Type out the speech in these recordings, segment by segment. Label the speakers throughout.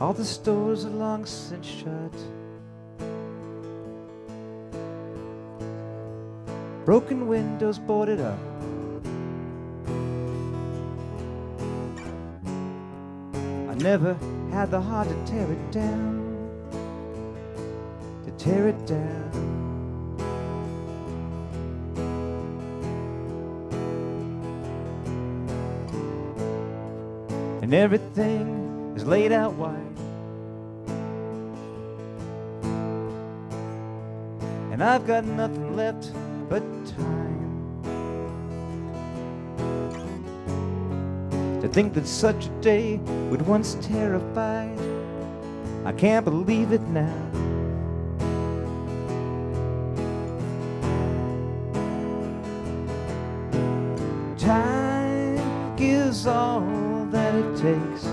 Speaker 1: All the stores are long since shut. Broken windows boarded up. I never had the heart to tear it down. To tear it down. And everything is laid out wide. And I've got nothing left but time. To think that such a day would once terrify, I can't believe it now. Time gives all that it takes.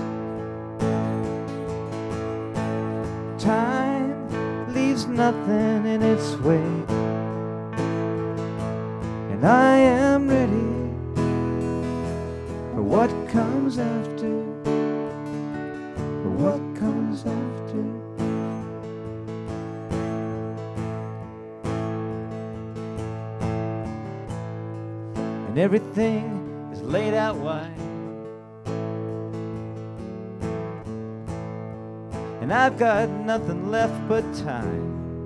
Speaker 1: Time leaves nothing in its wake. And I am ready for what comes after. For what comes after. And everything is laid out wide. And I've got nothing left but time.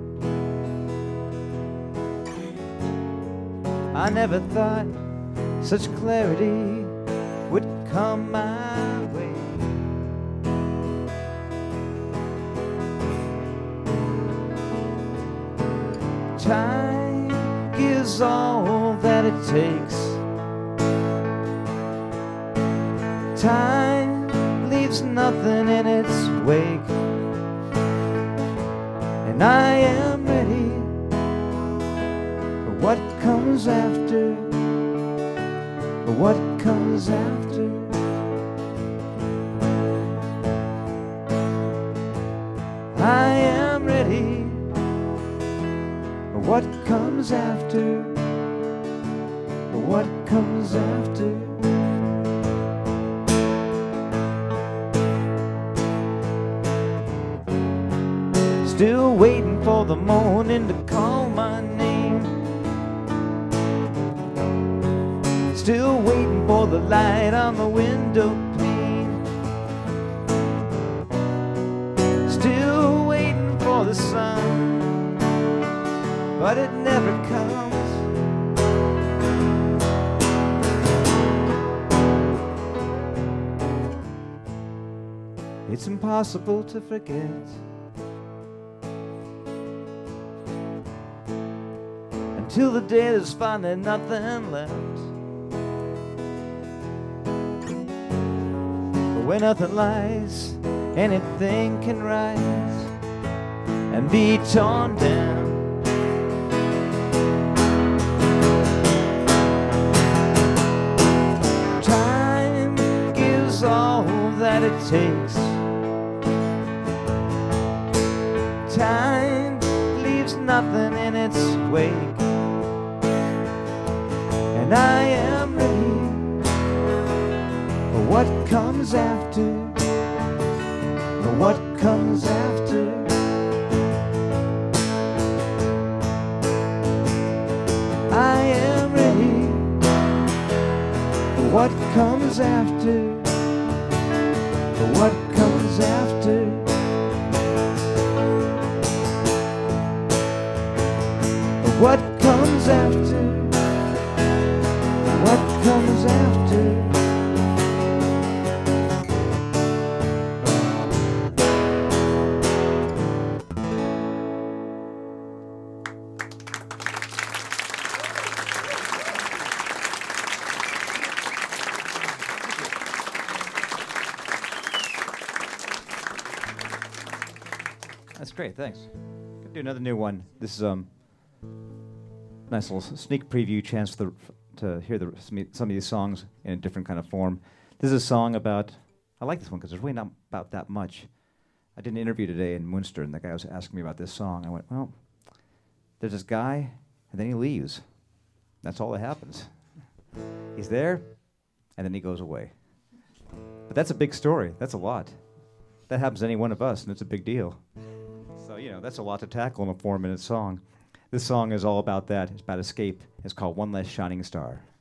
Speaker 1: I never thought such clarity would come my way. Time gives all that it takes. Time leaves nothing in its wake. And I am ready for what comes after. For what comes after. I am ready for what comes after. For what comes after. Still waiting for the morning to call my name. Still waiting for the light on the window pane. Still waiting for the sun, but it never comes. It's impossible to forget. Till the day there's finally nothing left. But where nothing lies, anything can rise and be torn down. Time gives all that it takes. Time leaves nothing in its wake. And I am ready for what comes after. For what comes after. I am ready for what comes after. For what comes after. For what comes after. What comes after? That's great, thanks. Gonna do another new one. This is nice little sneak preview chance for to hear some of these songs in a different kind of form. This is a song about, I like this one because there's really not about that much. I did an interview today in Munster, and the guy was asking me about this song. I went, well, there's this guy, and then he leaves. That's all that happens. He's there, and then he goes away. But that's a big story. That's a lot. that happens to any one of us, and it's a big deal. So, that's a lot to tackle in a 4-minute song. This song is all about that. It's about escape. It's called One Less Shining Star.